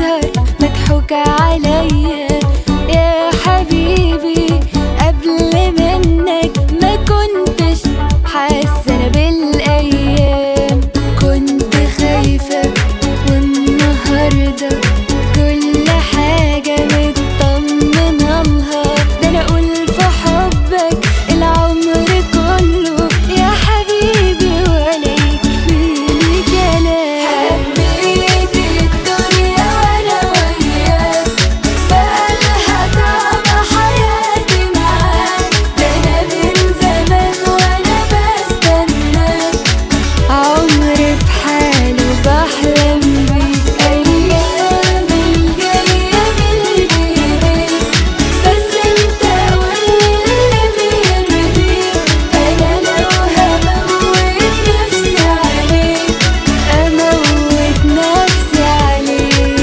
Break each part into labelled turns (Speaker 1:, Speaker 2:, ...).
Speaker 1: يظهر مضحوك عليا يا حبيبي. قبل منك ما كنتش حاسة أنا بالأيام، كنت خايفة والنهاردة كل حاجة مطمنة لها. ده أنا أقول في حبك العمر كله يا حبيبي ولا يكفيني كلام. حبيت الدنيا وأنا وياك، بقالها طعم حياتي معاك. ده أنا من زمان وأنا بستناك، عمري بحاله بحلم بيك. أيام الجاية بالليل بس انت قولي اللي بيرضيك. أنا لو هموت نفسي عليك أموت نفسي عليك.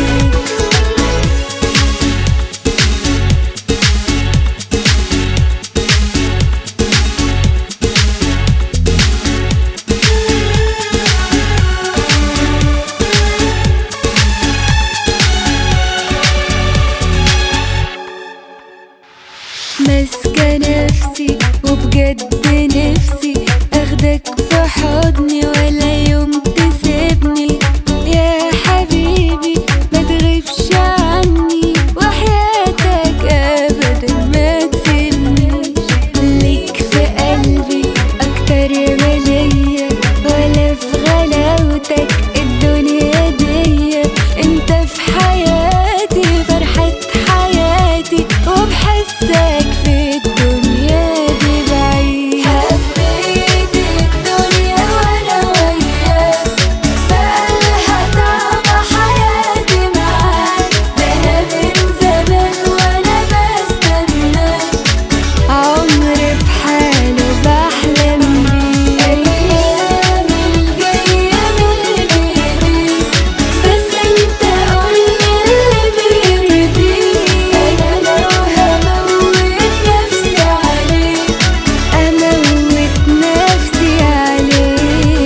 Speaker 1: ماسكة نفسي وبجد نفسي اخدك في حضني ولا يوم تسيبني يا حبيبي. ما تغيبش عني وحياتك ابدا ما تسيبنيش. ليك في قلبي اكتر ما ليا، ولا في غلاوتك الدنيا دي. انت في حياتي فرحة حياتي، وبحسك في الدنيا دي بعيد. حبيت الدنيا وانا وياك، بقالها طعم حياتي معاك. ده انا من زمان وانا بستناك، عمري بحاله بحلم بيك. ايام الجاية بالليل بس انت قولي اللي بيرضيك. انا لو هموت نفسي عليك اموت نفسي عليك.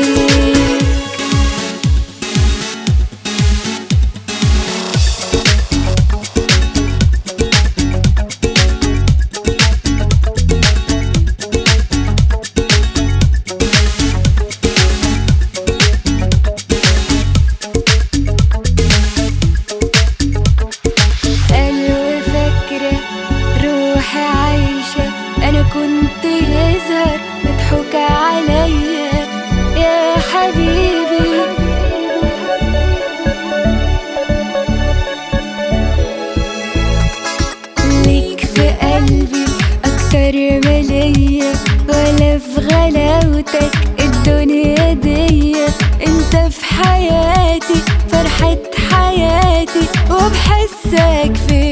Speaker 1: قلبي فاكرة روحي عايشة، أنا كنت يظهر مضحوك عليا يا حبيبي. ليك في قلبي أكتر ما ليا، ولا في غلاوتك الدنيا دي. انت في حياتي فرحة حياتي، وبحسك في